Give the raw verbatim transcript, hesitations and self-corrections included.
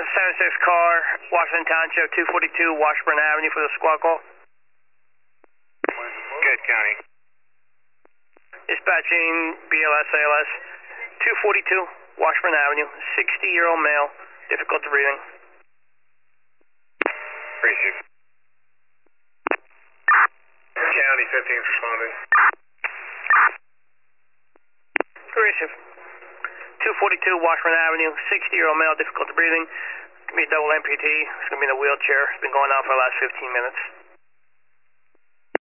seven six car, Washington Township, two forty-two Washburn Avenue for the squad call. Good, County. Dispatching B L S A L S, two forty-two Washburn Avenue, sixty-year-old male, difficulty breathing. Appreciate it. County fifteen's responding. Aggressive. two forty-two Washburn Avenue, sixty-year-old male, difficulty breathing. It's going to be a double amputee. It's going to be in a wheelchair. It's been going on for the last fifteen minutes.